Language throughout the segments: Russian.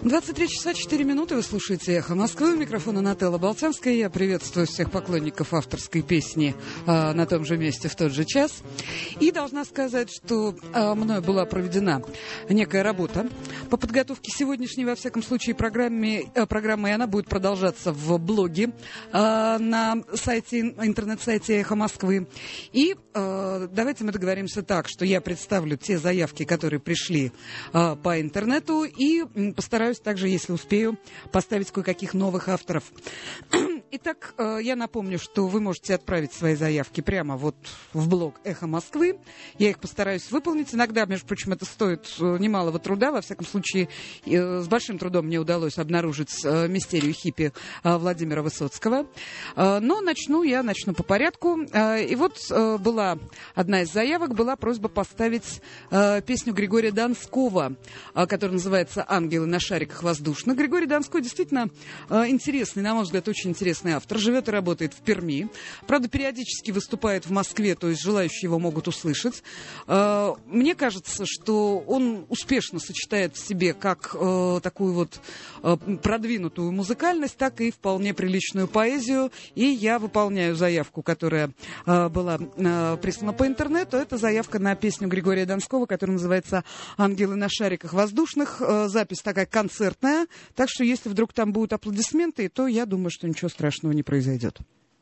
23 часа 4 минуты. Вы слушаете «Эхо Москвы». У микрофона Нателла Болтянская. Я приветствую всех поклонников авторской песни на том же месте в тот же час. И должна сказать, что мною была проведена некая работа по подготовке сегодняшней, во всяком случае, программы. И она будет продолжаться в блоге на сайте, интернет-сайте «Эхо Москвы». И давайте мы договоримся так, что я представлю те заявки, которые пришли по интернету, и постараюсь также, если успею, поставить кое-каких новых авторов. Итак, я напомню, что вы можете отправить свои заявки прямо вот в блог «Эхо Москвы». Я их постараюсь выполнить. Иногда, между прочим, это стоит немалого труда. Во всяком случае, с большим трудом мне удалось обнаружить мистерию хиппи Владимира Высоцкого. Но начну по порядку. И вот была одна из заявок, была просьба поставить песню Григория Донского, которая называется «Ангелы на шариках воздушных». Григорий Донской действительно интересный, на мой взгляд, очень интересный автор. Живет и работает в Перми. Правда, периодически выступает в Москве, то есть желающие его могут услышать. Мне кажется, что он успешно сочетает в себе как такую вот продвинутую музыкальность, так и вполне приличную поэзию. И я выполняю заявку, которая была прислана по интернету. Это заявка на песню Григория Донского, которая называется «Ангелы на шариках воздушных». Запись такая концертная, так что если вдруг там будут аплодисменты, то я думаю, что ничего страшного не произойдет.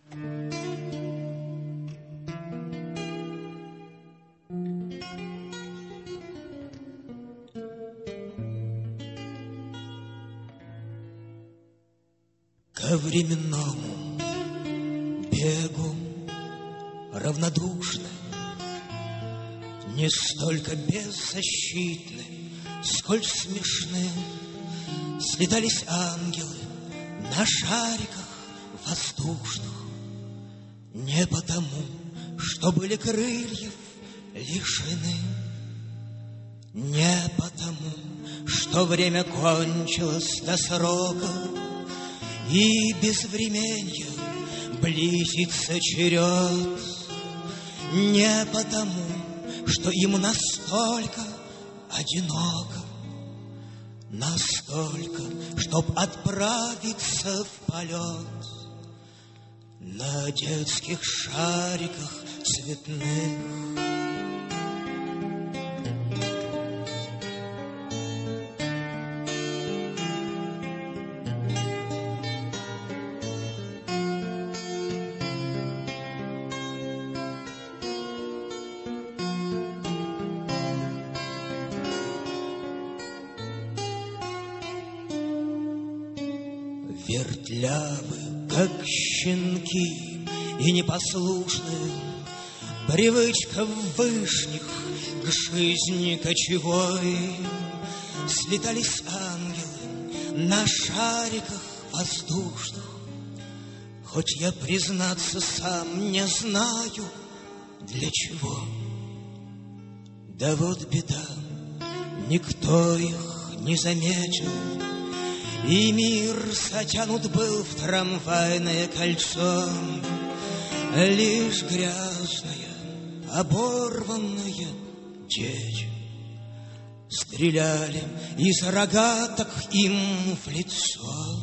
Ко временному бегу равнодушны, не столько беззащитны, сколь смешны, слетались ангелы на шариках воздушных. Не потому, что были крыльев лишены, не потому, что время кончилось до срока, и безвременья близится черед, не потому, что им настолько одиноко, настолько, чтоб отправиться в полет на детских шариках цветных. Вертлявы, как щенки, и непослушны, привычка вышних к жизни кочевой. Слетались ангелы на шариках воздушных, хоть я, признаться, сам не знаю, для чего. Да вот беда, никто их не заметил, и мир затянут был в трамвайное кольцо. Лишь грязные, оборванные дети стреляли из рогаток им в лицо.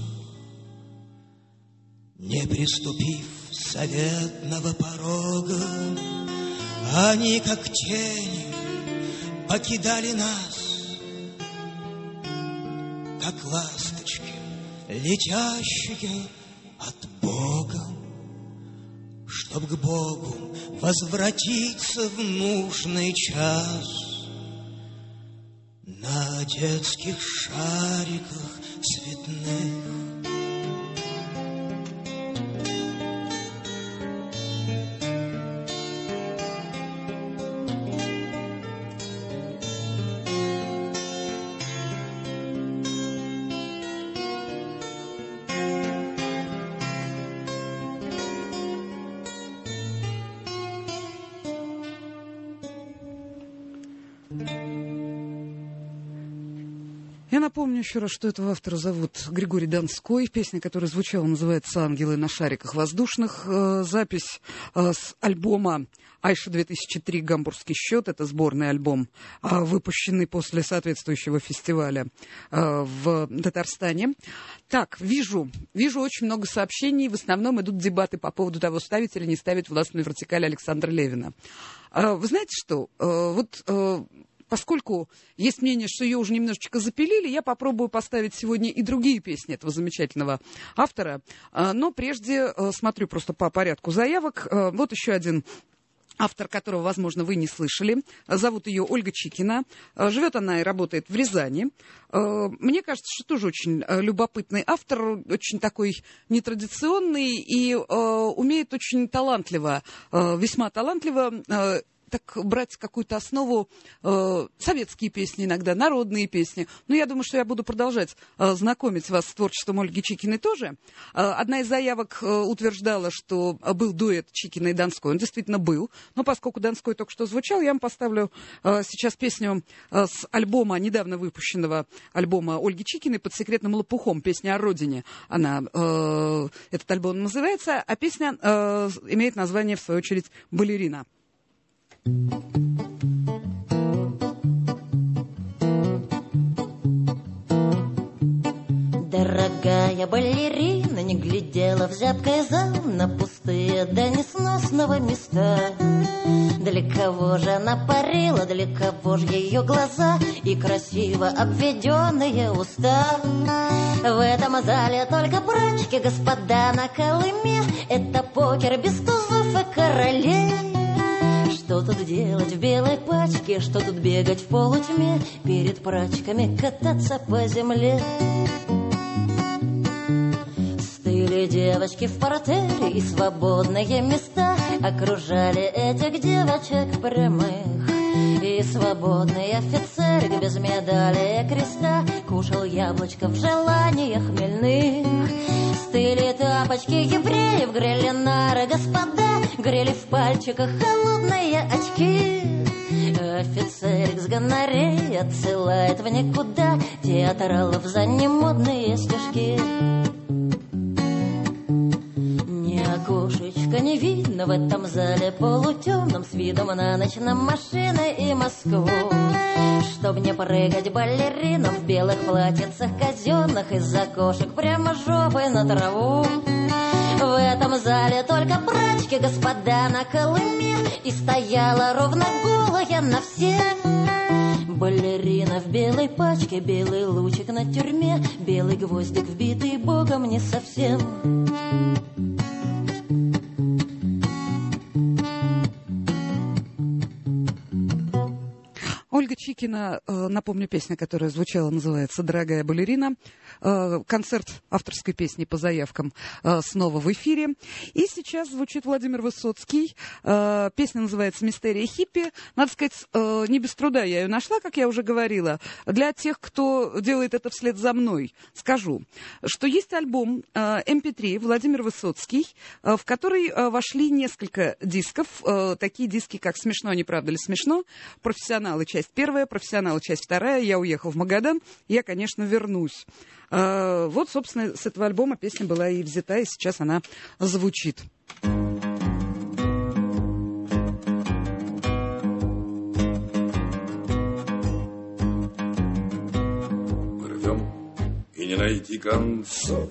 Не приступив заветного порога, они, как тени, покидали нас, как ласточки, летящие от Бога, чтоб к Богу возвратиться в нужный час на детских шариках цветных. Я напомню еще раз, что этого автора зовут Григорий Донской. Песня, которая звучала, называется «Ангелы на шариках воздушных». Запись с альбома «Айша-2003. Гамбургский счет». Это сборный альбом, выпущенный после соответствующего фестиваля в Татарстане. Так, вижу очень много сообщений. В основном идут дебаты по поводу того, ставить или не ставить властную вертикаль Александра Левина. Вы знаете что? Поскольку есть мнение, что ее уже немножечко запилили, я попробую поставить сегодня и другие песни этого замечательного автора. Но прежде смотрю просто по порядку заявок. Вот еще один автор, которого, возможно, вы не слышали. Зовут ее Ольга Чикина. Живет она и работает в Рязани. Мне кажется, что тоже очень любопытный автор, очень такой нетрадиционный и умеет очень талантливо, весьма талантливо так брать какую-то основу, советские песни иногда, народные песни. Но я думаю, что я буду продолжать знакомить вас с творчеством Ольги Чикиной тоже. Одна из заявок утверждала, что был дуэт Чикина и Донской. Он действительно был. Но поскольку Донской только что звучал, я вам поставлю сейчас песню с альбома, недавно выпущенного альбома Ольги Чикиной «Под секретным лопухом». Песня о родине. Этот альбом называется, а песня имеет название, в свою очередь, «Балерина». Дорогая балерина не глядела в зябкий зал на пустые до несносного места. Для кого же она парила, для кого же ее глаза и красиво обведенные уста? В этом зале только прачки, господа на Колыме. Это покер без тузов и королей. Что тут делать в белой пачке, что тут бегать в полутьме, перед прачками кататься по земле? Стыли девочки в портере, и свободные места окружали этих девочек прямых. И свободный офицерик без медали и креста кушал яблочко в желаниях хмельных. Стыли тапочки евреев, грели нары господа, грели в пальчиках холодные очки. Офицерик с гонореей отсылает в никуда театралов за немодные стишки. Ни окошечка не видно в этом зале полутемном, с видом на ночь на машины и Москву. Чтоб не прыгать балеринам в белых платьицах казенных из окошек прямо жопой на траву. В этом зале только прачки, господа на Колыме, и стояла ровно голая на всех. Балерина в белой пачке, белый лучик на тюрьме, белый гвоздик вбитый богом не совсем. Ольга Чикина, напомню, песня, которая звучала, называется «Дорогая балерина». Концерт авторской песни по заявкам снова в эфире. И сейчас звучит Владимир Высоцкий. Песня называется «Мистерия хиппи». Надо сказать, не без труда я ее нашла, как я уже говорила. Для тех, кто делает это вслед за мной, скажу, что есть альбом MP3 Владимир Высоцкий, в который вошли несколько дисков. Такие диски, как «Смешно, не правда ли смешно?», «Профессионалы. Часть первая», «Профессионалы. Часть вторая», «Я уехал в Магадан», «Я, конечно, вернусь». Вот, собственно, с этого альбома песня была и взята, и сейчас она звучит. Мы рвем, и не найти концов,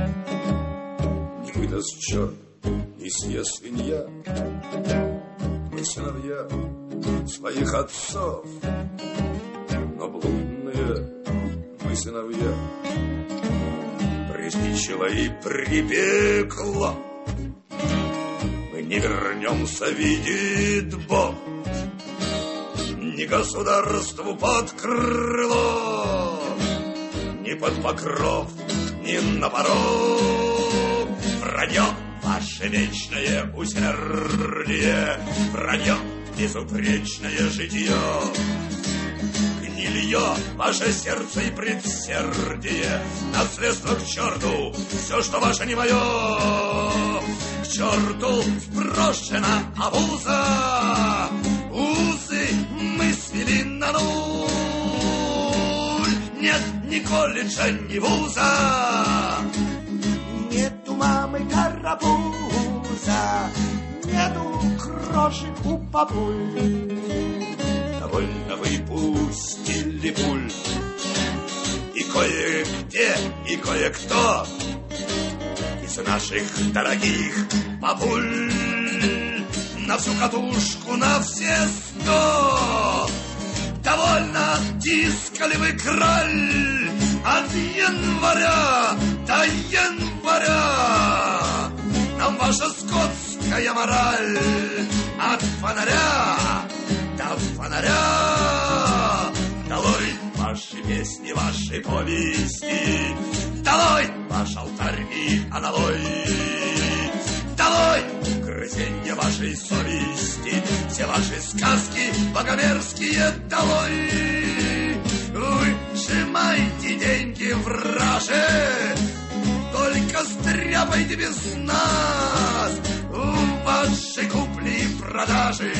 не выдаст черт, не съест свинья. Мы сыновья своих отцов, но блудные мы сыновья. Присничило и припекло, мы не вернемся, видит Бог, ни государству под крыло, ни под покров, ни на порог. Вранье ваше вечное усердие, вранье безупречное житье, гнилье ваше сердце и предсердие, наследство к черту, все, что ваше, не мое. К черту сброшена обуза, узы мы свели на нуль. Нет, ни колледжа, ни вуза. Нету мамы карапуза, нету крошек у папуль. Довольно выпустили пуль. И кое-где, и кое-кто из наших дорогих папуль на всю катушку, на все 100. Довольно тискали вы краль от января до января. Нам ваша скотская мораль от фонаря до фонаря. Долой ваши песни, ваши повести, долой ваш алтарь и аналой. Долой грызенье вашей совести, все ваши сказки богомерзкие долой. Выжимайте деньги в раже, только стряпайте без нас ваши купли и продажи.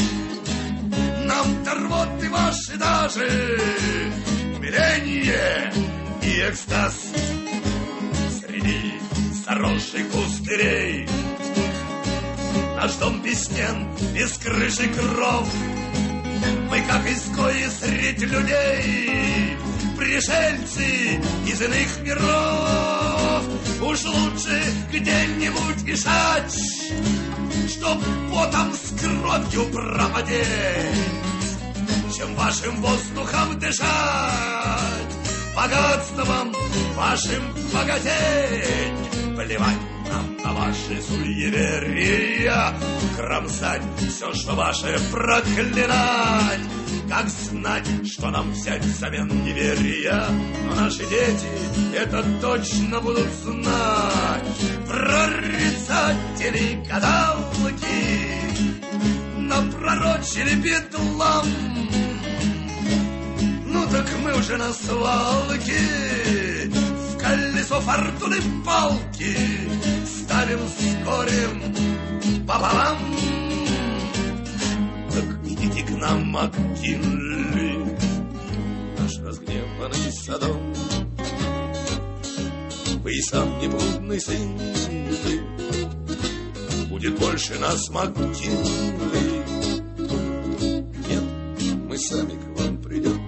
Нам торвоты ваши даже умиление и экстаз. Среди заросших пустырей наш дом песнен, без крыши кров. Мы, как изгои средь людей, пришельцы из иных миров. Уж лучше где-нибудь вешать, чтоб потом с кровью пропадеть, чем вашим воздухом дышать, богатством вашим богатеть. Плевать нам на ваши суеверия, кромсать все, что ваше, проклинать. Как знать, что нам взять взамен неверия? Но наши дети это точно будут знать. Прорицатели, гадалки напророчили бедлам. Ну так мы уже на свалке в колесо фортуны палки ставим с горем пополам. Так идите к нам, МакКинли, наш разгневанный Содом. Вы и сам неблудный сын, будет больше нас, МакКинли. Нет, мы сами к вам придем.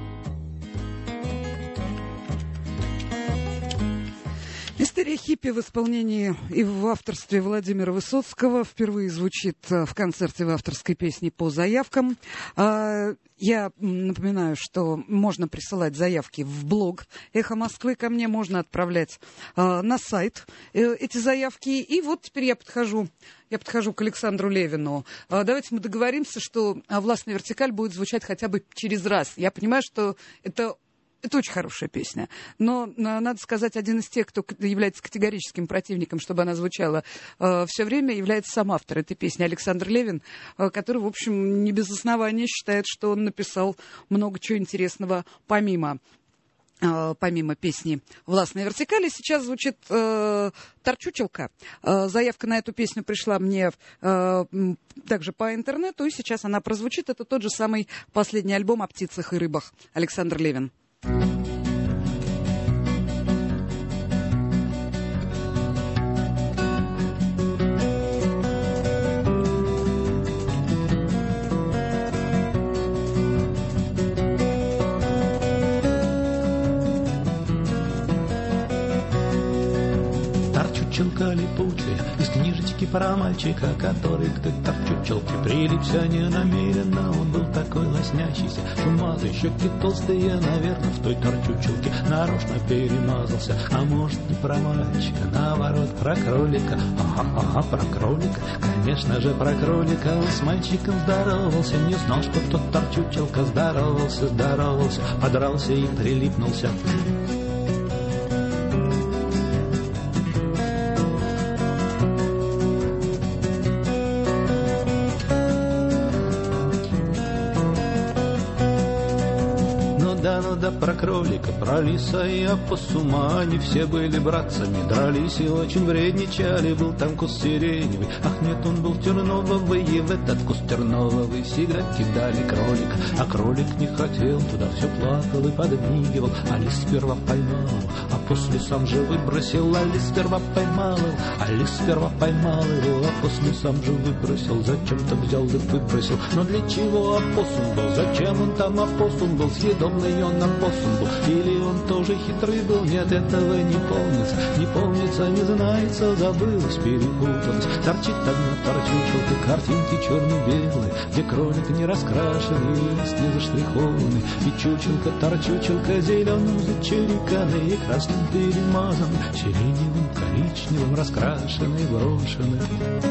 Мистерия хиппи в исполнении и в авторстве Владимира Высоцкого впервые звучит в концерте в авторской песне по заявкам. Я напоминаю, что можно присылать заявки в блог «Эхо Москвы» ко мне, можно отправлять на сайт эти заявки. И вот теперь я подхожу к Александру Левину. Давайте мы договоримся, что «Властная вертикаль» будет звучать хотя бы через раз. Я понимаю, что это очень хорошая песня. Но, надо сказать, один из тех, кто является категорическим противником, чтобы она звучала все время, является сам автор этой песни, Александр Левин, который, в общем, не без основания считает, что он написал много чего интересного помимо песни «Властная вертикаль». И сейчас звучит «Торчучелка». Заявка на эту песню пришла мне также по интернету, и сейчас она прозвучит. Это тот же самый последний альбом о птицах и рыбах. Александр Левин. Торчучелка липучая из книжечки про мальчика, который к той торчучелке прилипся ненамеренно. Он был такой лоснящийся, чумазый, щеки толстые, наверное, в той торчучелке нарочно перемазался. А может, не про мальчика, наоборот, про кролика. Ага, про кролика, конечно же, про кролика. Он с мальчиком здоровался, не знал, что тот торчучелка здоровался, подрался и прилипнулся. да, ну да, про кролика, про лиса и опоссума. Они все были братцами, дрались и очень вредничали. Был там куст сиреневый, ах нет, он был терновый. И в этот куст терновый всегда кидали кролика. А кролик не хотел, туда все плакал и подмигивал. А лис сперва поймал, а после сам же выбросил. А лис сперва поймал, а лис сперва поймал его, а после сам же выбросил. Зачем-то взял да выбросил. Но для чего опоссум был? Зачем он там опоссум был? Съедобный он опоссум был? Или он тоже хитрый был? Нет, этого не помнится. Не помнится, не знается, забылось, перепуталось. Торчит одна торчучелка, картинки черно-белые, где кролик не раскрашенный, лист не заштрихованный. И чучелка, торчучелка, зеленым зачериканный и красным перемазан, сиреневым, коричневым, раскрашенный, брошенный.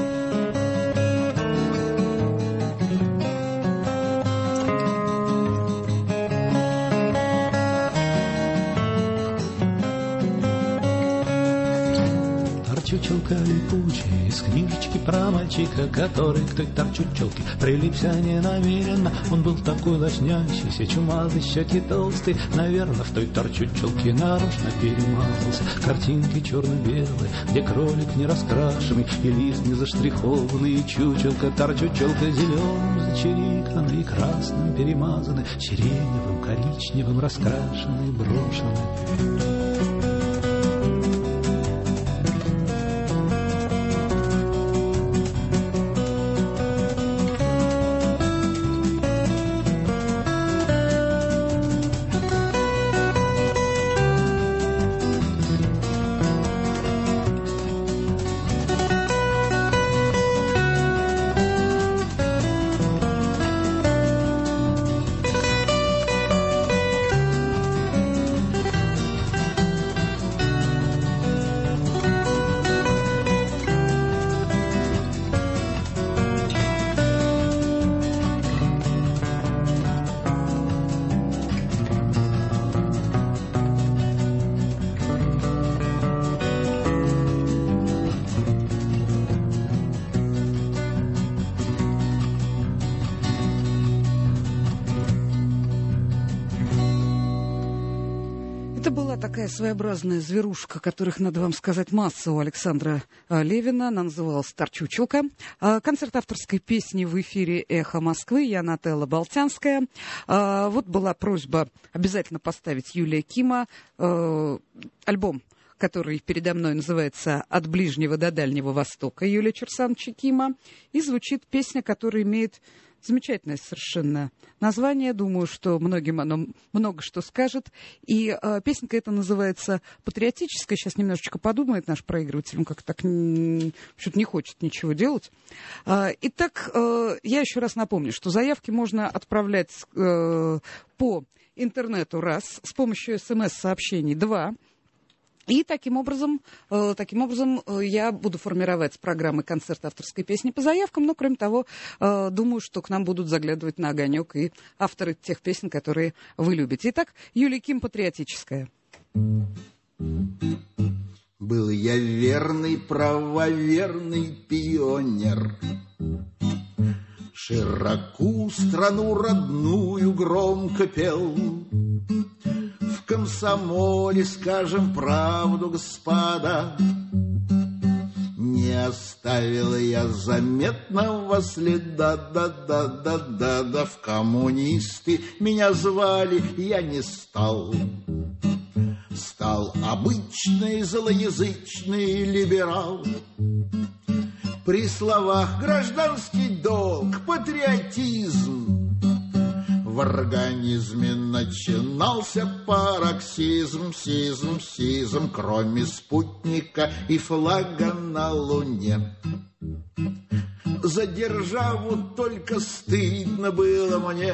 Торчучелка липучая из книжечки про мальчика, который к той торчучелке прилипся ненамеренно. Он был такой лоснящийся, чумазый, щеки толстый, наверное, в той торчучелке нарочно перемазался. Картинки черно-белые, где кролик не раскрашенный и лист не заштрихованный, и чучелка, торчучелка зеленым зачериканный и красным перемазанный, сиреневым, коричневым, раскрашенный, брошенный. Такая своеобразная зверушка, которых, надо вам сказать, масса у Александра Левина. Она называлась «Торчучелка». Концерт авторской песни в эфире «Эхо Москвы». Я Нателла Болтянская. Вот была просьба обязательно поставить Юлия Кима альбом, который передо мной называется «От ближнего до дальнего востока» Юлия Черсановича Кима. И звучит песня, которая имеет замечательное совершенно название. Думаю, что многим оно много что скажет. И песенка эта называется «Патриотическая». Сейчас немножечко подумает наш проигрыватель. Он как-то так что-то не хочет ничего делать. Итак, я еще раз напомню, что заявки можно отправлять по интернету раз, с помощью СМС-сообщений 2. И таким образом я буду формировать программы концерта авторской песни по заявкам, но, кроме того, думаю, что к нам будут заглядывать на огонек и авторы тех песен, которые вы любите. Итак, Юлия Ким, «Патриотическая». Был я верный, правоверный пионер, широку страну родную громко пел. В комсомоле скажем правду, господа, не оставил я заметного следа, да-да-да-да-да. В коммунисты меня звали, я не стал. Стал обычный злоязычный либерал. При словах гражданский долг, патриотизм в организме начинался пароксизм, сизм, кроме спутника и флага на Луне. За державу только стыдно было мне,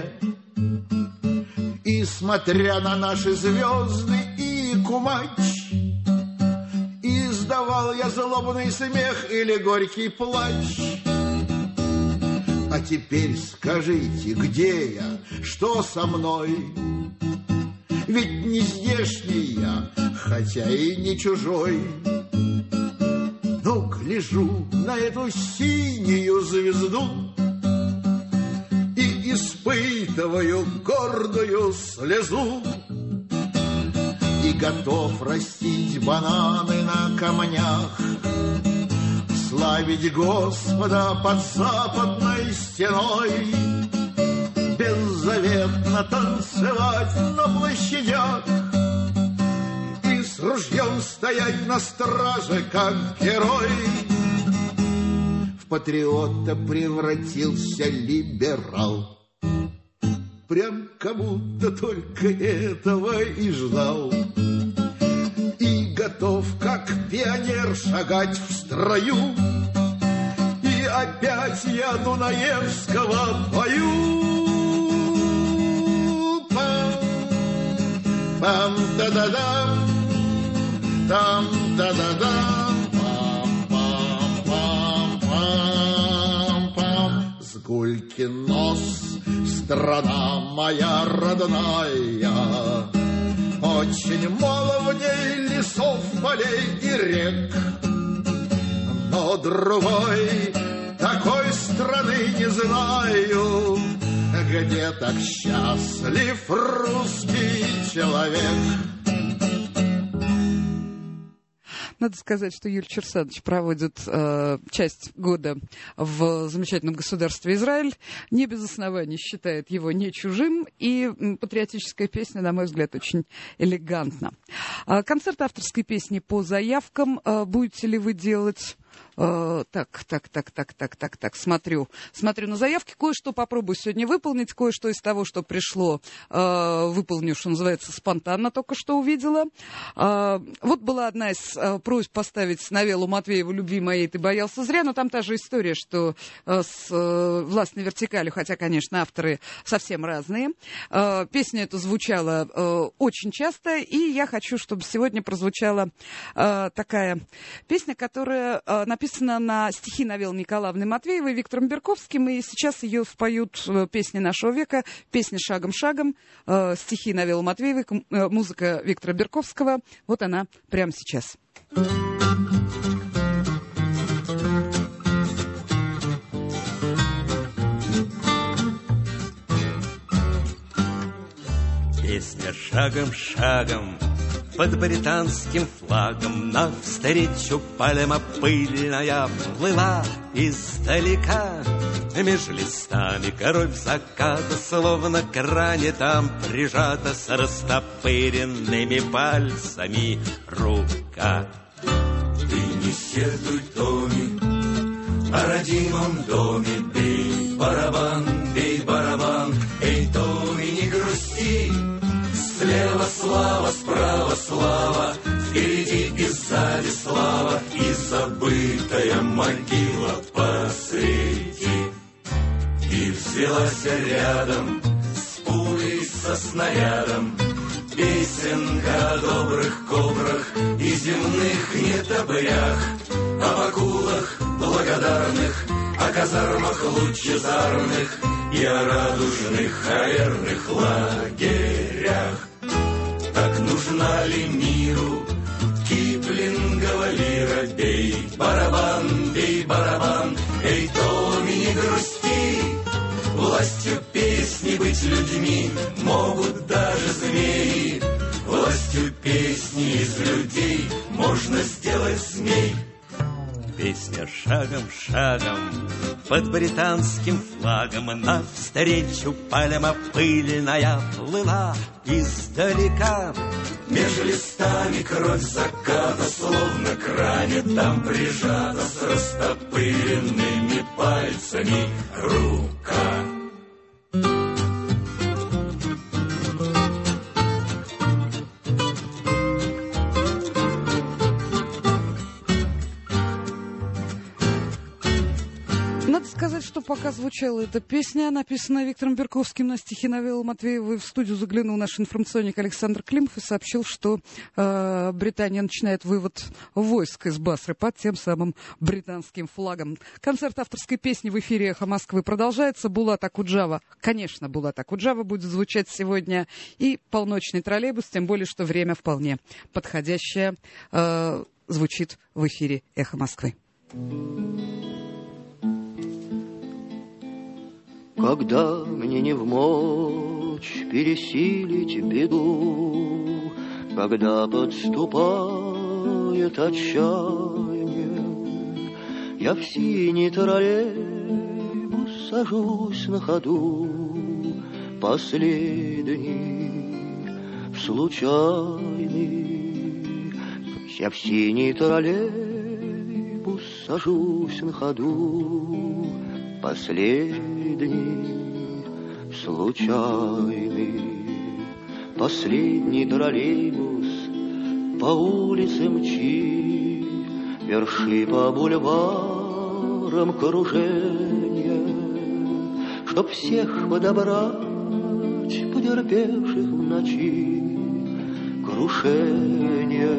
и, смотря на наши звезды и кумач, издавал я злобный смех или горький плач. А теперь скажите, где я, что со мной? Ведь не здешний я, хотя и не чужой. Но гляжу на эту синюю звезду и испытываю испытываю гордую слезу и готов растить бананы на камнях, славить Господа под западной стеной, беззаветно танцевать на площадях и с ружьем стоять на страже, как герой. В патриота превратился либерал, прям как будто только этого и ждал. И готов, как пионер, шагать в строю, и опять я Дунаевского пою. Пам-та-да-дам, там-та-да-дам, пам-пам-пам-пам-пам. Сгулькин нос, страна моя родная, очень мало в ней лесов, полей и рек, но другой такой страны не знаю, где так счастлив русский человек. Надо сказать, что Юлий Черсанович проводит часть года в замечательном государстве Израиль. Не без оснований считает его не чужим. И патриотическая песня, на мой взгляд, очень элегантна. Концерт авторской песни по заявкам будете ли вы делать? Смотрю на заявки. Кое-что попробую сегодня выполнить, кое-что из того, что пришло, выполню, что называется, спонтанно, только что увидела. Вот была одна из просьб поставить новеллу Матвеева «Любви моей ты боялся зря», но там та же история, что с властной вертикалью, хотя, конечно, авторы совсем разные. Песня эта звучала очень часто, и я хочу, чтобы сегодня прозвучала такая песня, которая написана на стихи новеллы Николаевны Матвеевой Виктором Берковским, и сейчас ее споют песни нашего века, песни «Шагом-шагом», стихи новеллы Матвеевой, музыка Виктора Берковского. Вот она прямо сейчас. Песня «Шагом-шагом» под британским флагом навстречу пальма пыльная плыла издалека. Меж листами кровь заката, словно к ране там прижата с растопыренными пальцами рука. Ты не сетуй, Томи, о родимом доме, бей барабан, эй, Томи, не грусти. Слева слава, справа слава, впереди и сзади слава, и забытая могила посреди. И взялась рядом с пулей, со снарядом, песенка о добрых кобрах и земных нетопырях, об акулах благодарных, о казармах лучезарных и о радужных холерных лагерях. Так нужна ли миру Киплингова лира? Бей барабан, эй, Томи, не грусти. Властью песни быть людьми могут даже змеи. Властью песни из людей можно сделать змей. Песня «Шагом-шагом» под британским флагом навстречу пальма пыльная плыла издалека. Меж листами кровь заката, словно к ране там прижата с растопыренными пальцами рука. Надо сказать, что пока звучала эта песня, написанная Виктором Берковским на стихи новеллы Матвеевой, в студию заглянул наш информационник Александр Климов и сообщил, что Британия начинает вывод войск из Басры под тем самым британским флагом. Концерт авторской песни в эфире «Эхо Москвы» продолжается. Булат Акуджава, конечно, Булат Акуджава будет звучать сегодня, и полночный троллейбус, тем более, что время вполне подходящее звучит в эфире «Эхо Москвы». Когда мне не вмочь пересилить беду, когда подступает отчаяние, я в синий троллейбус сажусь на ходу, последний, случайный. Я в синий троллейбус сажусь на ходу, последний, случайный. Последний троллейбус по улице мчит, верши по бульварам кружения, чтоб всех подобрать, потерпевших в ночи. Крушение,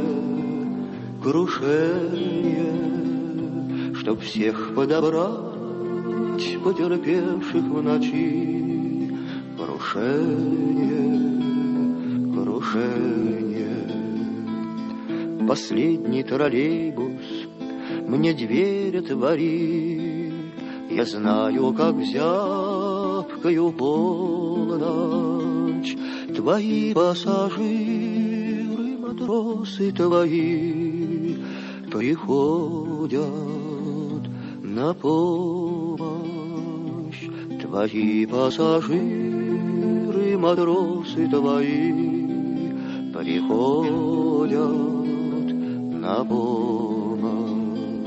крушение, чтоб всех подобрать, потерпевших в ночи. Крушение, крушение. Последний троллейбус мне дверь отвори, я знаю, как зябкою полночь. Твои пассажиры, матросы твои, приходят на помощь. Твои пассажиры, матросы твои, приходят на помощь.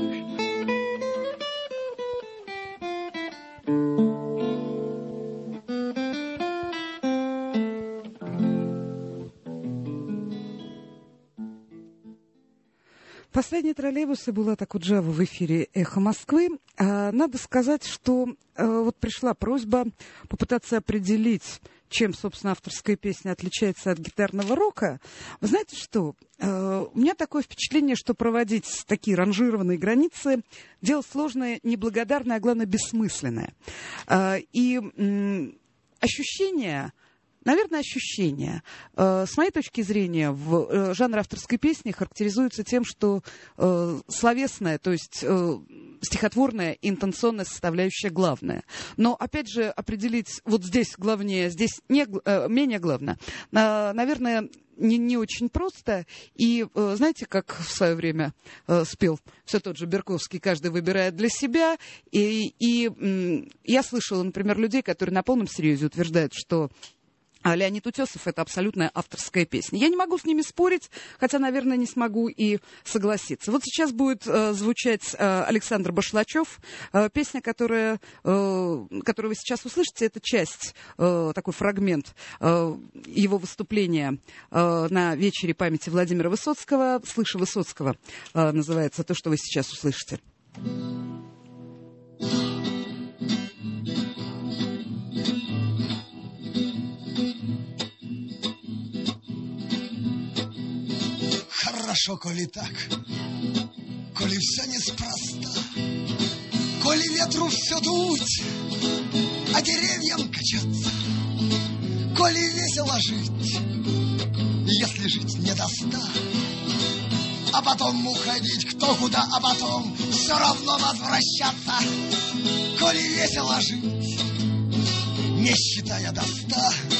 Последний троллейбус и Булат Акуджава в эфире «Эхо Москвы». Надо сказать, что вот пришла просьба попытаться определить, чем, собственно, авторская песня отличается от гитарного рока. Вы знаете что? У меня такое впечатление, что проводить такие ранжированные границы – дело сложное, неблагодарное, а главное, бессмысленное. И ощущение... Наверное, ощущения. С моей точки зрения, жанр авторской песни характеризуется тем, что словесная, то есть стихотворная и интонационная составляющая главная. Но, опять же, определить вот здесь главнее, здесь менее главное, наверное, не очень просто. И знаете, как в свое время спел все тот же Берковский, каждый выбирает для себя. И я слышала, например, людей, которые на полном серьезе утверждают, что Леонид Утесов — это абсолютная авторская песня. Я не могу с ними спорить, хотя, наверное, не смогу и согласиться. Вот сейчас будет звучать Александр Башлачев. Песня, которую вы сейчас услышите, это часть, такой фрагмент его выступления на вечере памяти Владимира Высоцкого. «Слыша Высоцкого» называется то, что вы сейчас услышите. Хорошо, коли так, коли все неспроста, коли ветру все дуть, а деревьям качаться, коли весело жить, если жить не до ста, а потом уходить кто куда, а потом все равно возвращаться, коли весело жить, не считая до 100,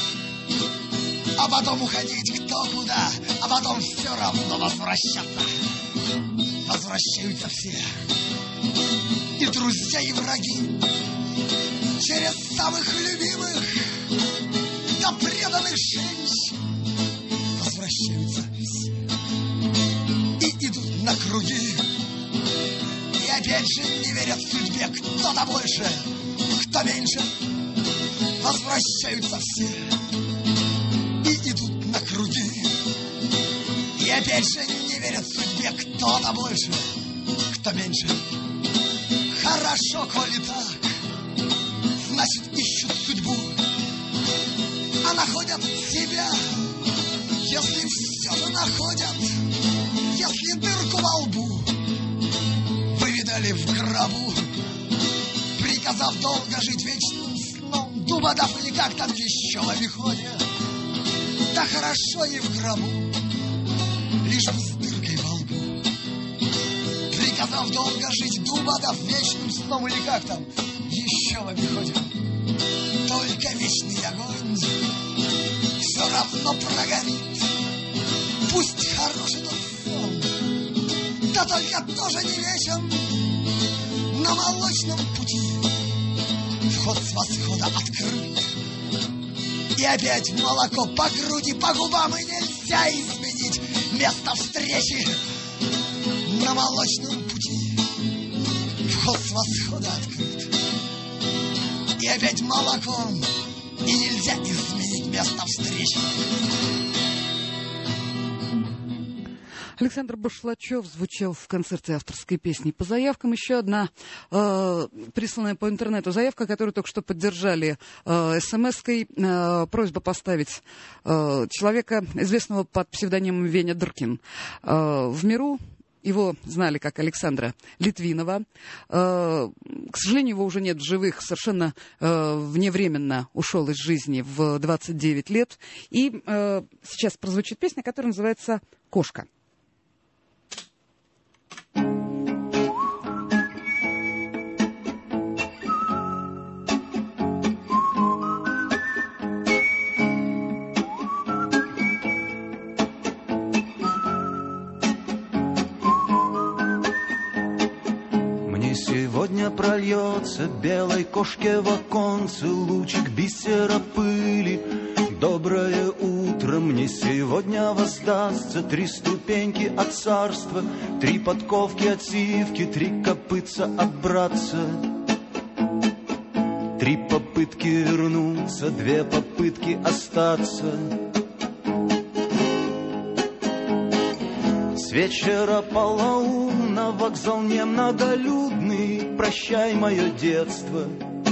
а потом уходить кто куда, а потом все равно возвращаться. Возвращаются все, и друзья, и враги, через самых любимых до преданных женщин. Возвращаются все и идут на круги, и опять же не верят судьбе, кто-то больше, кто меньше. Возвращаются все и идут на круги, и опять же не верят судьбе, кто-то больше, кто меньше. Хорошо, коли так, значит ищут судьбу, а находят себя, если все же находят, если дырку во лбу вывидали в гробу, приказав долго жить вечным сном, Дубодав или как там еще в обиходе. Да хорошо и в гробу, лишь бы с дыркой во лбу, приказав долго жить Дубодав вечным сном или как там еще в обиходе. только вечный огонь все равно прогорит. Пусть хороший тот сон, да только тоже не вечен. На молочном пути вход с восхода открыт. И опять молоко по груди, по губам, и нельзя изменить место встречи. На молочном пути вход с восхода открыт. И опять молоко, и нельзя изменить место встречи. Александр Башлачев звучал в концерте авторской песни по заявкам. Еще одна присланная по интернету заявка, которую только что поддержали смс-кой. Просьба поставить человека, известного под псевдонимом Веня Дыркин. В миру его знали как Александра Литвинова. К сожалению, его уже нет в живых. Совершенно вневременно ушел из жизни в 29 лет. И сейчас прозвучит песня, которая называется «Кошка». Сегодня прольется белой кошке в оконце лучик бисера пыли. Доброе утро, мне сегодня воздастся 3 ступеньки от царства, 3 подковки от сивки, 3 копытца от братца. 3 попытки вернуться, 2 попытки остаться. С вечера полоумна вокзал немноголюдный, прощай мое детство.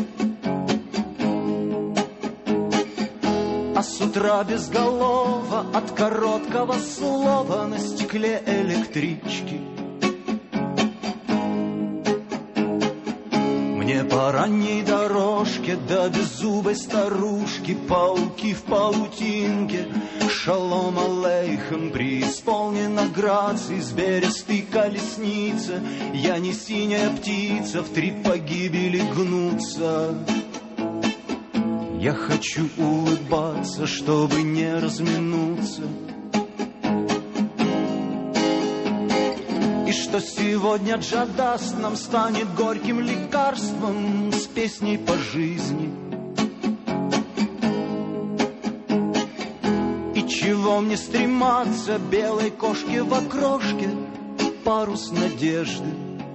А с утра безголово от короткого слова на стекле электрички. Мне по ранней дорожке до беззубой старушки, пауки в паутинке, шалом алейхем, преисполнена грации с берестой колесницы. Я не синяя птица, в 3 погибели гнуться. Я хочу улыбаться, чтобы не разминуться. И что сегодня джадаст нам станет горьким лекарством с песней по жизни. И чего мне стрематься белой кошке в окрошке, парус надежды.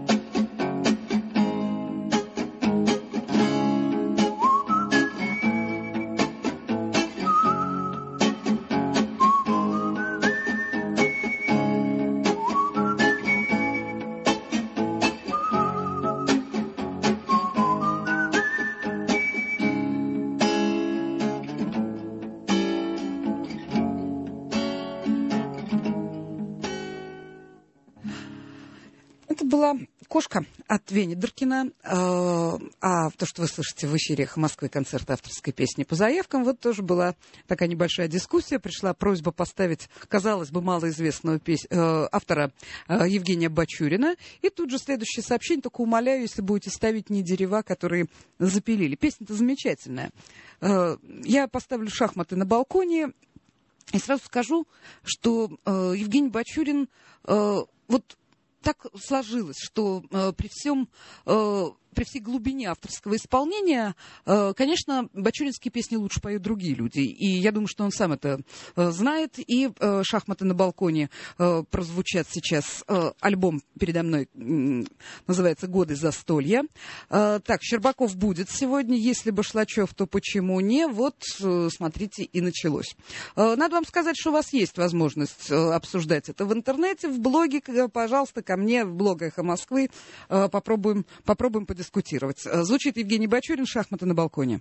Была «Кошка» от Вени Дыркина. А то, что вы слышите в эфире «Эхо Москвы», концерт авторской песни по заявкам, вот тоже была такая небольшая дискуссия. Пришла просьба поставить, казалось бы, малоизвестного автора Евгения Бачурина. И тут же следующее сообщение. Только умоляю, если будете ставить не дерева, которые запилили. Песня-то замечательная. Я поставлю «Шахматы на балконе». И сразу скажу, что Евгений Бачурин вот так сложилось, что при всей глубине авторского исполнения, конечно, бачуринские песни лучше поют другие люди. И я думаю, что он сам это знает. И «Шахматы на балконе» прозвучат сейчас. Альбом передо мной называется «Годы застолья». Так, Щербаков будет сегодня. Если Башлачев, то почему не? Вот, смотрите, и началось. Надо вам сказать, что у вас есть возможность обсуждать это в интернете, в блоге. Пожалуйста, ко мне в блог «Эхо Москвы». Попробуем подискутировать. Звучит Евгений Бачурин «Шахматы на балконе».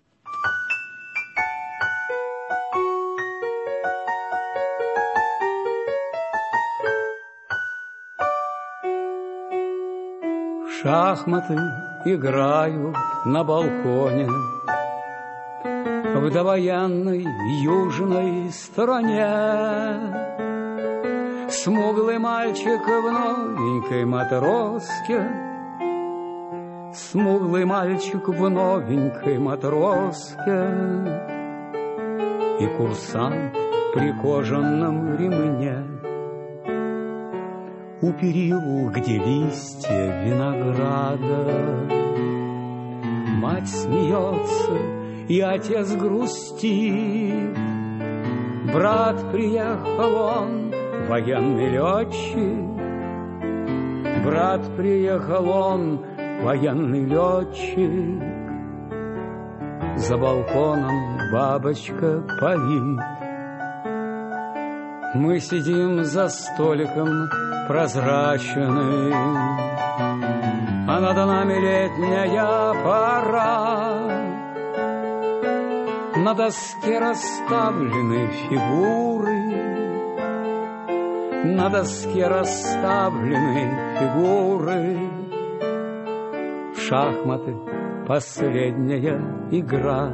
Шахматы играют на балконе в довоенной южной стороне. Смуглый мальчик в новенькой матроске смуглый мальчик в новенькой матроске и курсант при кожаном ремне. У перил, где листья винограда, мать смеется, и отец грустит. Брат приехал, он военный летчик. Брат приехал, он военный летчик. За балконом бабочка парит. Мы сидим за столиком прозрачным, а над нами летняя пора. На доске расставлены фигуры, на доске расставлены фигуры. В шахматы последняя игра.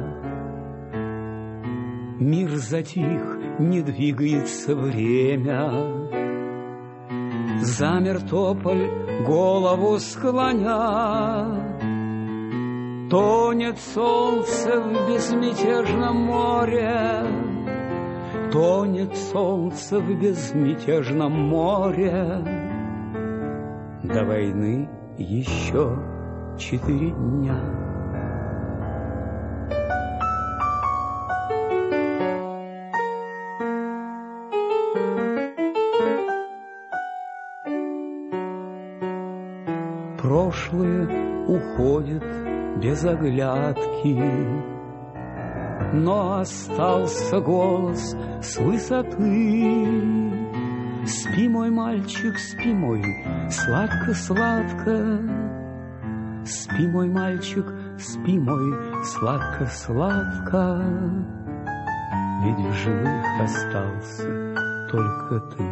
Мир затих, не двигается время. Замер тополь, голову склоня. Тонет солнце в безмятежном море. Тонет солнце в безмятежном море. До войны еще 4 дня. Прошлое уходит без оглядки, но остался голос с высоты. Спи, мой мальчик, спи, мой, сладко-сладко. Спи, мой мальчик, спи, мой, сладко-сладко. Ведь в живых остался только ты.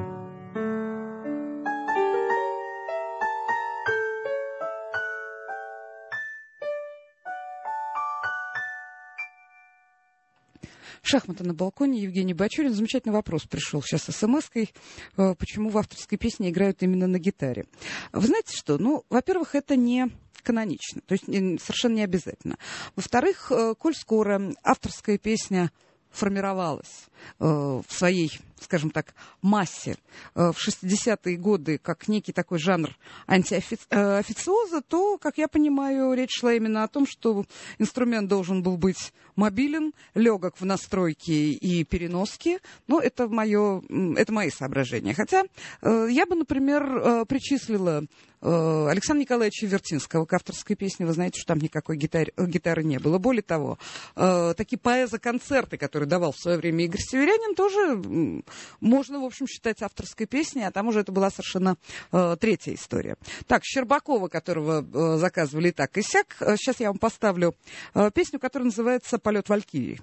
«Шахматы на балконе», Евгений Бачурин. Замечательный вопрос пришел сейчас смс-кой. Почему в авторской песне играют именно на гитаре? Вы знаете что? Ну, во-первых, это не канонично, то есть совершенно не обязательно. Во-вторых, коль скоро авторская песня формировалась в своей, скажем так, массе в 60-е годы как некий такой жанр антиофициоза, то, как я понимаю, речь шла именно о том, что инструмент должен был быть мобилен, легок в настройке и переноске. Но это мои соображения. Хотя я бы, например, причислила Александра Николаевича Вертинского к авторской песне. Вы знаете, что там никакой гитары не было. Более того, такие поэзо-концерты, которые давал в свое время Игорь Северянин, тоже можно, в общем, считать авторской песней, а там уже это была совершенно третья история. Так, Щербакова, которого заказывали и так и сяк. Сейчас я вам поставлю песню, которая называется «Полет Валькирии».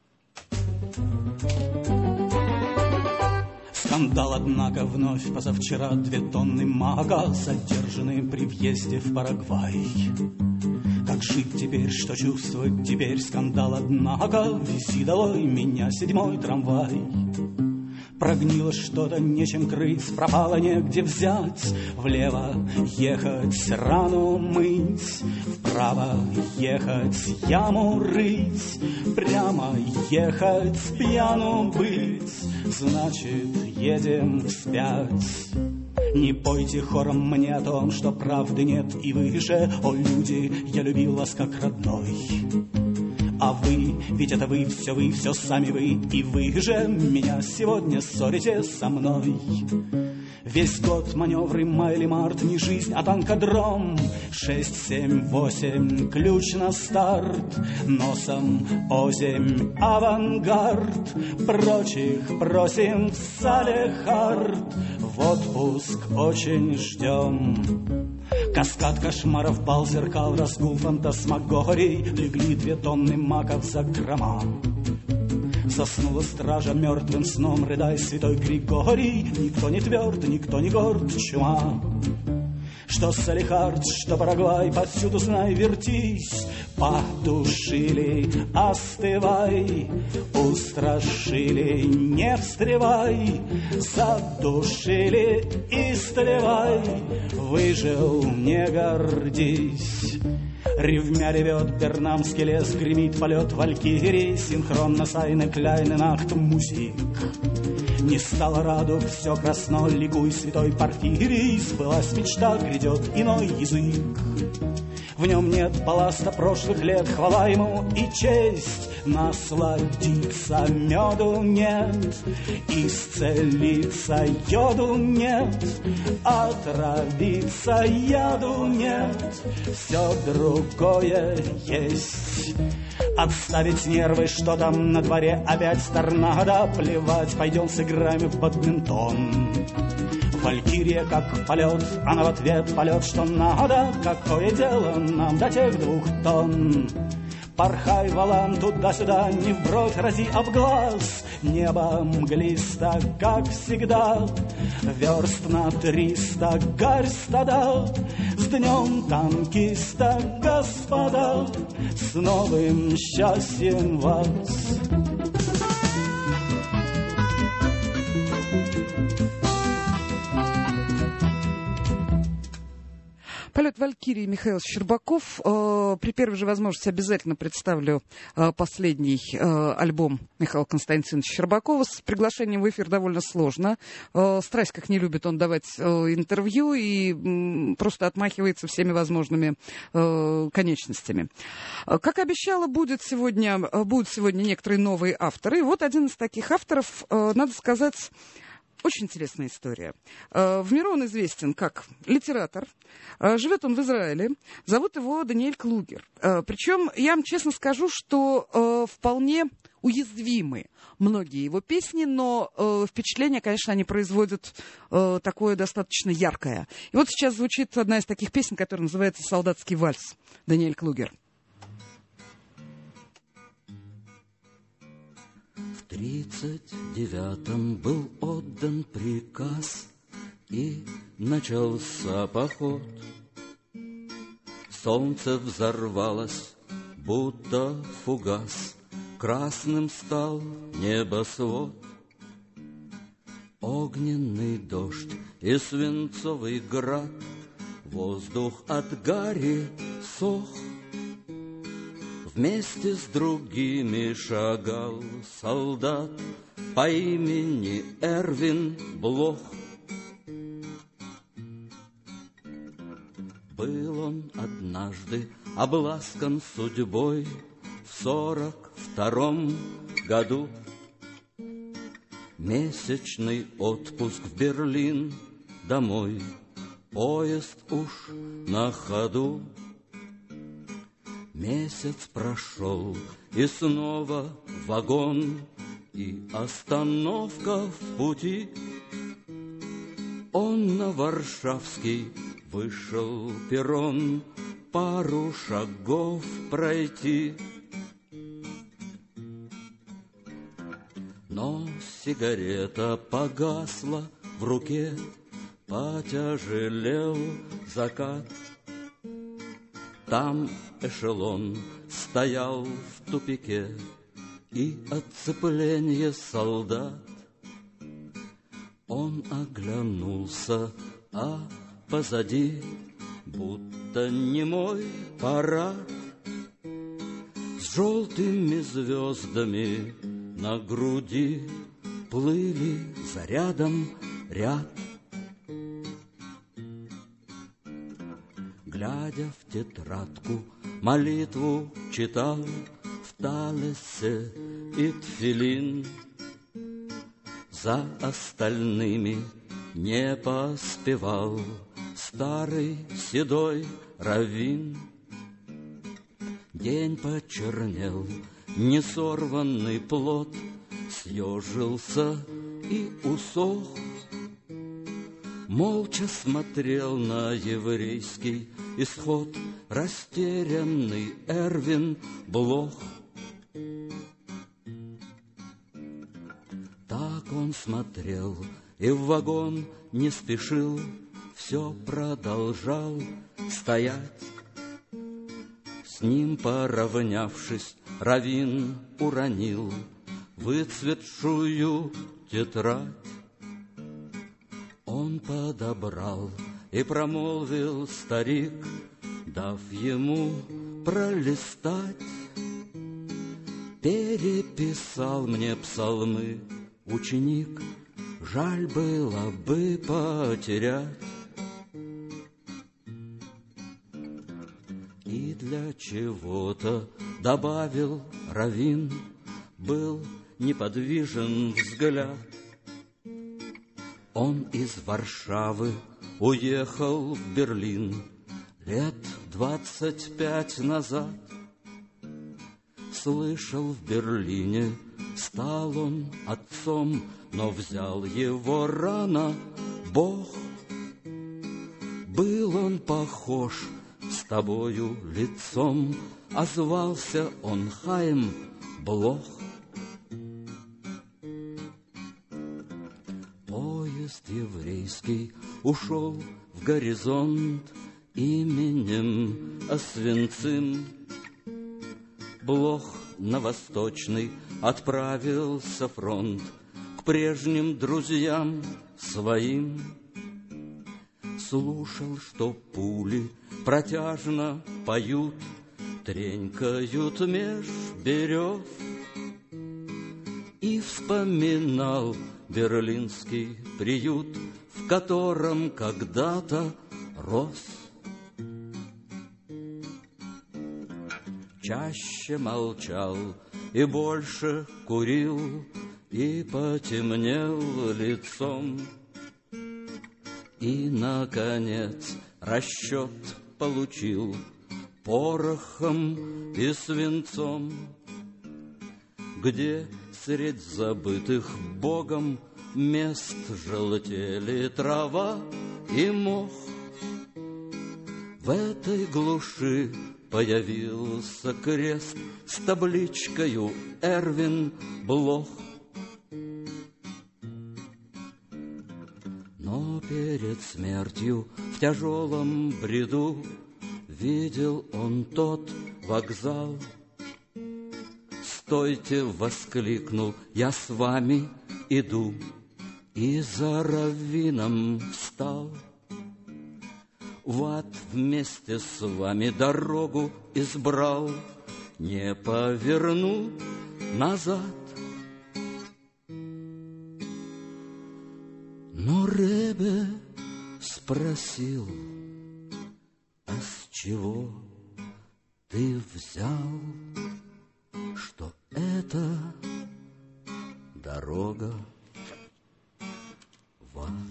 Скандал, однако, вновь позавчера 2 тонны мага задержаны при въезде в Парагвай. Как жить теперь, что чувствовать теперь? Скандал, однако, вези долой меня 7-й трамвай. Прогнило что-то, нечем крыть, пропало, негде взять. Влево ехать, рану мыть, вправо ехать, яму рыть, прямо ехать, пьяну быть, значит, едем вспять. Не пойте хором мне о том, что правды нет и выше. О, люди, я любил вас как родной. А вы, ведь это вы, все сами вы. И вы же меня сегодня ссорите со мной. Весь год маневры май или март, не жизнь, а танкодром. 6, 7, 8, ключ на старт. Носом озимь, авангард. Прочих просим в Салехард. В отпуск очень ждем. Каскад кошмаров, бал зеркал, разгул фантасмагорий. Легли 2 тонны маков за грома. Заснула стража мертвым сном, рыдай, святой Григорий. Никто не тверд, никто не горд, чума. Что Салехард, что Парагвай, повсюду знай, вертись. Подушили, остывай, устрашили, не встревай. Задушили, истлевай, выжил, не гордись. Ревмя ревет бернамский лес, гремит полет валькирий, синхронно сайны кляйны нахт музик. Не стало радуг, все красно, ликуй, святой Порфирий, сбылась мечта, грядет иной язык. В нем нет балласта прошлых лет, хвала ему и честь. Насладиться меду нет, исцелиться йоду нет, отравиться яду нет, все другое есть. Отставить нервы, что там на дворе опять торнадо, плевать, пойдем сыграем в бадминтон. Валькирия как полет, она в ответ полет, что надо, какое дело нам до тех 2 тонн. Порхай, валан, туда-сюда, не в бровь рази, а в глаз. Небо мглисто, как всегда, верст на 300 гарь стада. С днем танкиста, господа, с новым счастьем вас. Полет Валькирии, Михаил Щербаков. При первой же возможности обязательно представлю последний альбом Михаила Константиновича Щербакова. С приглашением в эфир довольно сложно. Страсть как не любит он давать интервью и просто отмахивается всеми возможными конечностями. Как обещала, будут сегодня некоторые новые авторы. И вот один из таких авторов, надо сказать, очень интересная история. В миру он известен как литератор. Живет он в Израиле. Зовут его Даниэль Клугер. Причем я вам честно скажу, что вполне уязвимы многие его песни, но впечатление, конечно, они производят такое достаточно яркое. И вот сейчас звучит одна из таких песен, которая называется «Солдатский вальс». Даниэль Клугер. В 39-м был отдан приказ, и начался поход. Солнце взорвалось, будто фугас, красным стал небосвод. Огненный дождь и свинцовый град, воздух от гари сох. Вместе с другими шагал солдат по имени Эрвин Блох. Был он однажды обласкан судьбой в 42-м году. Месячный отпуск в Берлин, домой, поезд уж на ходу. Месяц прошел, и снова вагон, и остановка в пути. Он на Варшавский вышел перрон, пару шагов пройти. Но сигарета погасла в руке, потяжелел закат. Там эшелон стоял в тупике, и оцепление солдат. Он оглянулся, а позади будто немой парад с желтыми звездами на груди плыли за рядом ряд. Глядя в тетрадку, молитву читал в талесе и тфилин. За остальными не поспевал старый седой раввин. День почернел, несорванный плод съежился и усох. Молча смотрел на еврейский исход растерянный Эрвин Блох. Так он смотрел и в вагон не спешил, все продолжал стоять. С ним поравнявшись, раввин уронил выцветшую тетрадь. Он подобрал и промолвил старик, дав ему пролистать. Переписал мне псалмы ученик, жаль было бы потерять. И для чего-то добавил раввин, был неподвижен взгляд. Он из Варшавы уехал в Берлин лет 25 назад. Слышал, в Берлине стал он отцом, но взял его рано Бог. Был он похож с тобою лицом, а звался он Хайм Блох. Поезд еврейский ушел в горизонт именем Освенцим. Блох на восточный отправился фронт к прежним друзьям своим. Слушал, что пули протяжно поют, тренькают меж берез, и вспоминал берлинский приют, в котором когда-то рос. Чаще молчал и больше курил, и потемнел лицом. И, наконец, расчет получил порохом и свинцом, где средь забытых Богом мест желтели трава и мох. В этой глуши появился крест с табличкою «Эрвин Блох». Но перед смертью в тяжелом бреду видел он тот вокзал. «Стойте!» — воскликнул, «я с вами иду!» И за раввином встал. В ад вместе с вами дорогу избрал, не поверну назад. Но Ребе спросил: а с чего ты взял, что это дорога в ад?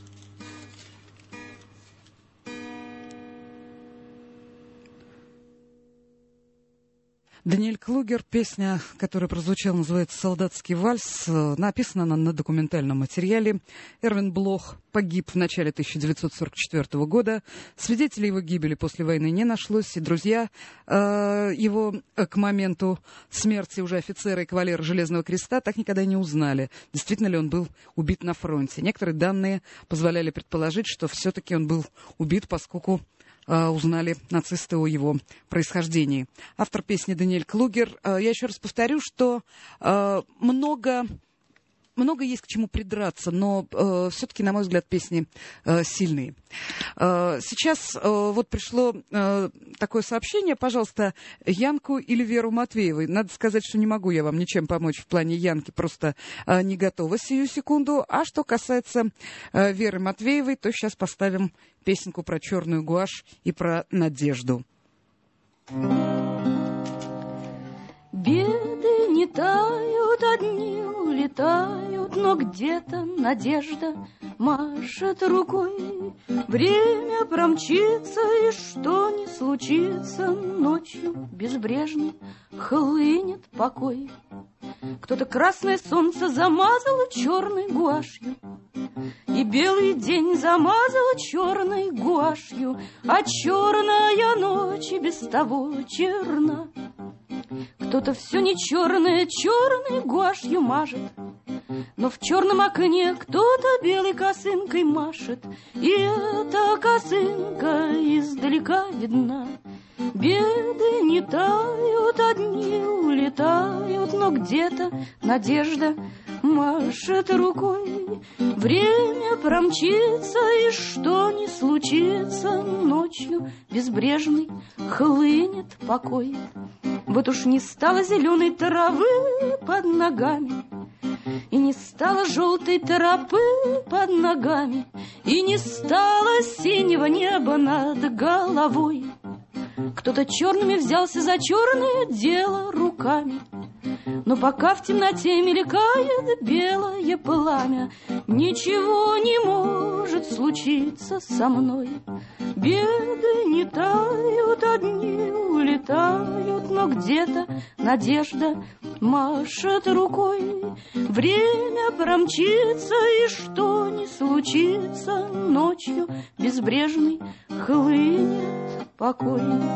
Даниэль Клугер, песня, которая прозвучала, называется «Солдатский вальс», написана она на документальном материале. Эрвин Блох погиб в начале 1944 года. Свидетелей его гибели после войны не нашлось, и друзья его к моменту смерти уже офицера и кавалера Железного Креста так никогда и не узнали, действительно ли он был убит на фронте. Некоторые данные позволяли предположить, что все-таки он был убит, поскольку узнали нацисты о его происхождении. Автор песни Даниэль Клугер. Я еще раз повторю, что много есть к чему придраться, но все-таки, на мой взгляд, песни сильные. Сейчас вот пришло такое сообщение. Пожалуйста, Янку или Веру Матвеевой. Надо сказать, что не могу я вам ничем помочь в плане Янки, просто не готова сию секунду. А что касается Веры Матвеевой, то сейчас поставим песенку про черную гуашь и про надежду. Беды не тают, одни улетают, но где-то надежда машет рукой. Время промчится, и что ни случится, ночью безбрежной хлынет покой. Кто-то красное солнце замазал черной гуашью, и белый день замазал черной гуашью, а черная ночь и без того черна. Кто-то все не черное черной гуашью мажет, но в черном окне кто-то белой косынкой машет, и эта косынка издалека видна. Беды не тают, одни улетают, но где-то надежда машет рукой. Время промчится, и что ни случится, ночью безбрежной хлынет покой. Вот уж не стало зеленой травы под ногами, и не стало желтой тропы под ногами, и не стало синего неба над головой. Кто-то черными взялся за черное дело руками, но пока в темноте мелькает белое пламя, ничего не может случиться со мной. Беды не тают, одни улетают, но где-то надежда машет рукой. Время промчится, и что ни случится, ночью безбрежный хлынет покой.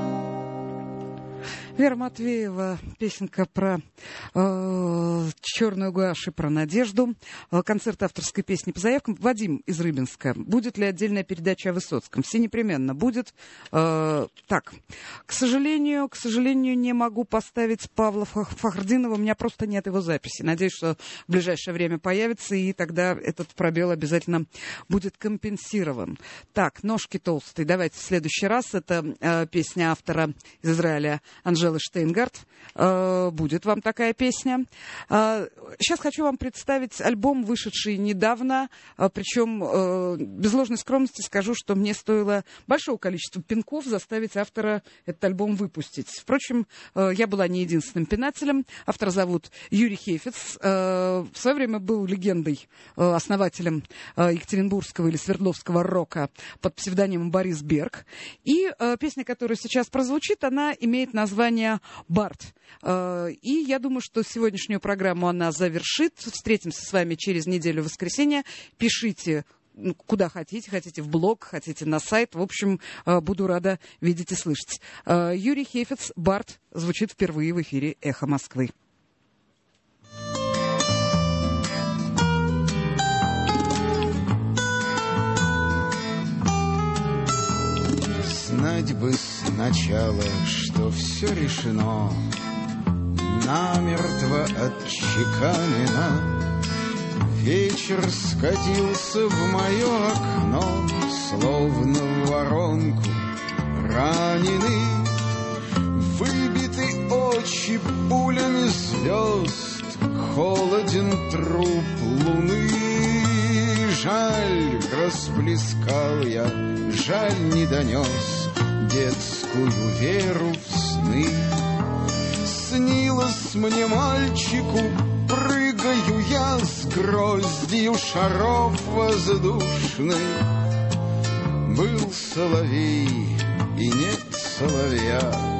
Вера Матвеева, песенка про черную гуашь и про надежду. Концерт авторской песни по заявкам. Вадим из Рыбинска. Будет ли отдельная передача о Высоцком? Все непременно будет. Так, к сожалению, не могу поставить Павла Фахрдинова. У меня просто нет его записи. Надеюсь, что в ближайшее время появится, и тогда этот пробел обязательно будет компенсирован. Так, «Ножки толстые». Давайте в следующий раз. Это песня автора из Израиля Анжелы Штейнгард. Будет вам такая песня. Сейчас хочу вам представить альбом, вышедший недавно. Причем, без ложной скромности скажу, что мне стоило большого количества пинков заставить автора этот альбом выпустить. Впрочем, я была не единственным пинателем. Автора зовут Юрий Хейфец. В свое время был легендой, основателем екатеринбургского или свердловского рока под псевдонимом Борис Берг. И песня, которая сейчас прозвучит, она имеет название «Барт». И я думаю, что сегодняшнюю программу она завершит. Встретимся с вами через неделю в воскресенье. Пишите куда хотите. Хотите в блог, хотите на сайт. В общем, буду рада видеть и слышать. Юрий Хейфец, «Барт» звучит впервые в эфире «Эхо Москвы». Знать бы сначала, что все решено, намертво отчеканено. Вечер скатился в мое окно, словно в воронку раненый. Выбиты очи пулями звезд, холоден труп луны. Жаль, расплескал я, жаль, не донес детскую веру в сны. Снилось мне мальчику, прыгаю я с гроздью шаров воздушных. Был соловей и нет соловья.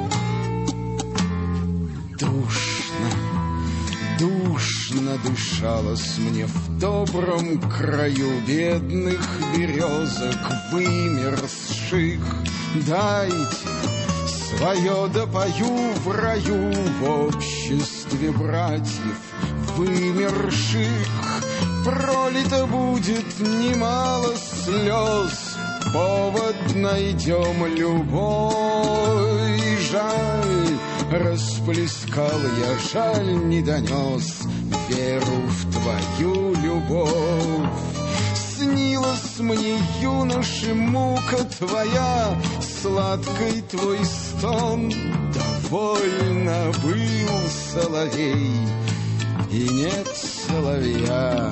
Душно дышалось мне в добром краю бедных березок вымерзших. Дайте свое допою в раю в обществе братьев вымерших. Пролито будет немало слез, повод найдем любой. Жаль, расплескал я, жаль, не донес веру в твою любовь. Снилась мне, юноше, мука твоя, сладкий твой стон. Довольно был соловей, и нет соловья.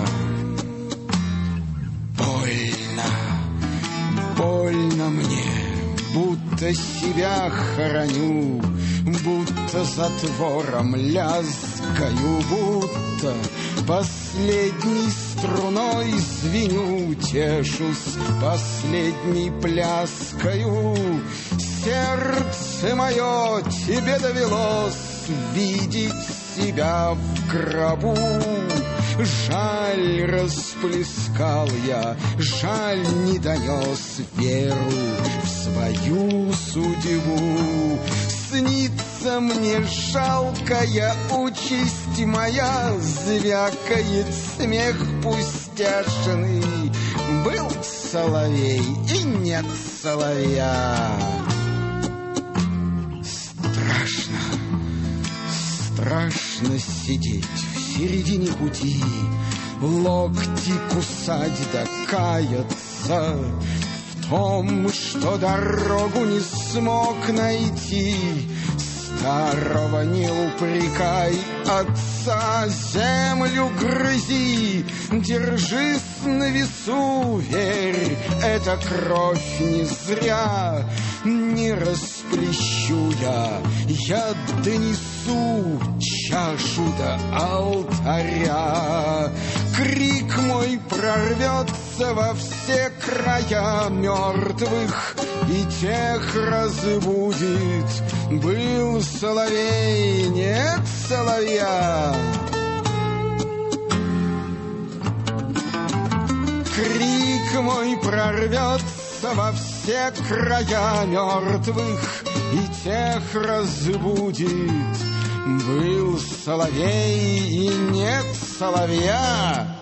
Больно мне, будто себя хороню, будто затвором лязгаю, будто последней струной звеню, тешусь последней пляскою. Сердце мое, тебе довелось видеть себя в гробу. Жаль, расплескал я, жаль, не донес веру в свою судьбу. Снится мне жалкая участь моя, звякает смех пустяшный. Был соловей и нет соловья. Страшно сидеть середине пути локти кусать да каяться в том, что дорогу не смог найти. Старого не упрекай, отца землю грызи, держись на весу, верь, эта кровь не зря. Не расплещу я донесу чашу до алтаря. Крик мой прорвется во все края мертвых, и тех разбудит. Был соловей, нет соловья. Крик мой прорвется во все края мертвых, и тех разбудит. Был соловей, и нет соловья.